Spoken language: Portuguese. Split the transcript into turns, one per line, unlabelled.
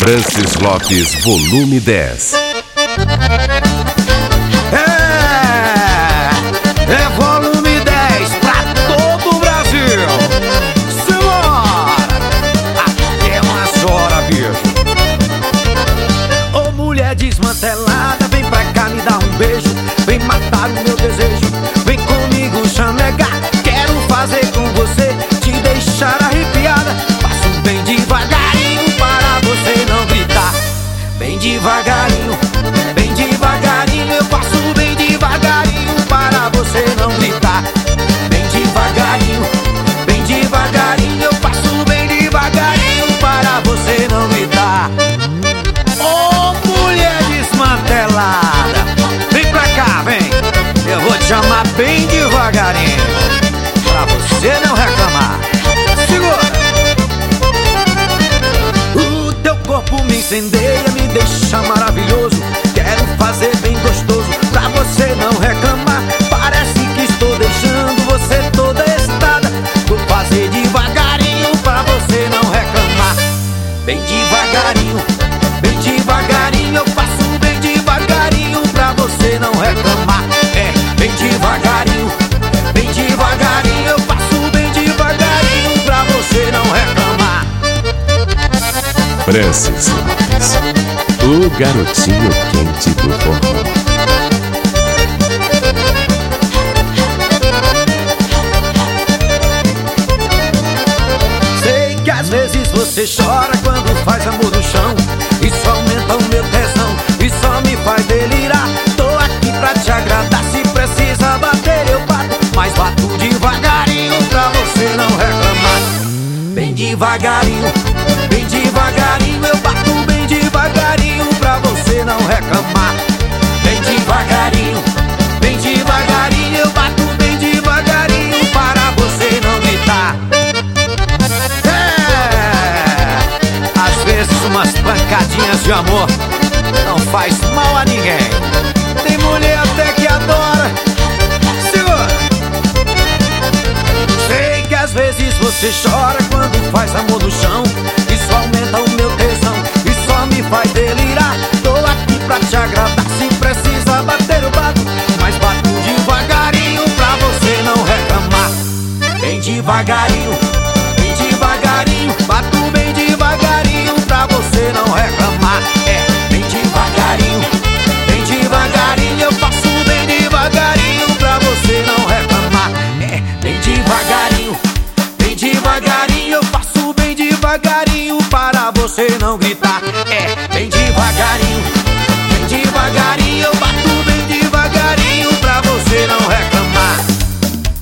Francis Lopes, volume 10.
É volume 10 pra todo o Brasil. Senhora, até umas horas, bicho. Ô mulher desmantelada, vem pra cá me dar um beijo. Vem matar o meu desejo, vem comigo chamegar. Quero fazer com você, te deixar arrepiada. Faço bem devagarinho para você não gritar. Bem devagarinho, bem devagarinho. Eu faço bem devagarinho para você não gritar. Bem devagarinho, bem devagarinho. Eu faço bem devagarinho para você não gritar. Ô mulher desmantelada, vem pra cá, vem. Eu vou te chamar bem devagarinho pra você não reclamar. Segura. O teu corpo me incendeia, me deixa maravilhoso. Quero fazer bem gostoso pra você não reclamar. Parece que estou deixando você toda excitada. Vou fazer devagarinho pra você não reclamar. Bem devagarinho, bem devagarinho. Eu faço bem devagarinho pra você não reclamar. É, bem devagarinho, bem devagarinho. Eu faço bem devagarinho pra você não reclamar.
Francis Lopes, o garotinho quente do forró.
Sei que às vezes você chora quando faz amor no chão. Isso aumenta o meu tesão, isso só me faz delirar. Tô aqui pra te agradar, se precisa bater eu bato. Mas bato devagarinho pra você não reclamar. Bem devagarinho, bem devagarinho. Eu bato bem devagarinho pra você não reclamar. Bem devagarinho, bem devagarinho. Eu bato bem devagarinho para você não gritar. Às vezes umas pancadinhas de amor não faz mal a ninguém. Tem mulher até que adora. Segura. Sei que às vezes você chora quando faz amor no chão. Isso aumenta o meu tesão, isso só me faz delirar. Tô aqui pra te agradar, se precisa bater eu bato. Mas bato devagarinho pra você não reclamar. Bem devagarinho, bem devagarinho. Bato bem devagarinho pra você não reclamar. É, bem devagarinho, bem devagarinho. Eu faço bem devagarinho pra você não reclamar. É, bem devagarinho, bem devagarinho. Eu faço bem devagarinho para você não gritar. É, bem devagarinho.